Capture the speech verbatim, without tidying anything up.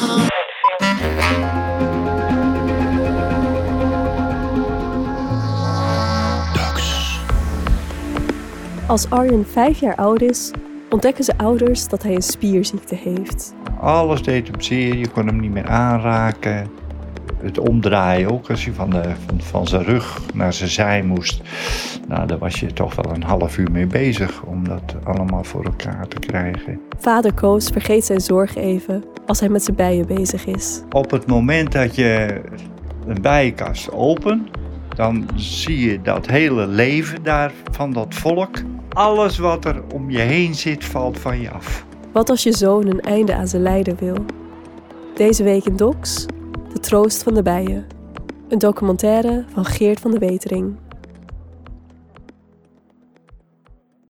Als Arjen vijf jaar oud is, ontdekken zijn ouders dat hij een spierziekte heeft. Alles deed hem zeer, je kon hem niet meer aanraken. Het omdraaien ook, als je van, de, van, van zijn rug naar zijn zij moest. Nou, daar was je toch wel een half uur mee bezig om dat allemaal voor elkaar te krijgen. Vader Koos vergeet zijn zorg even als hij met zijn bijen bezig is. Op het moment dat je een bijenkast opent, dan zie je dat hele leven daar van dat volk. Alles wat er om je heen zit, valt van je af. Wat als je zoon een einde aan zijn lijden wil? Deze week in Docs, De Troost van de Bijen. Een documentaire van Geert van de Wetering.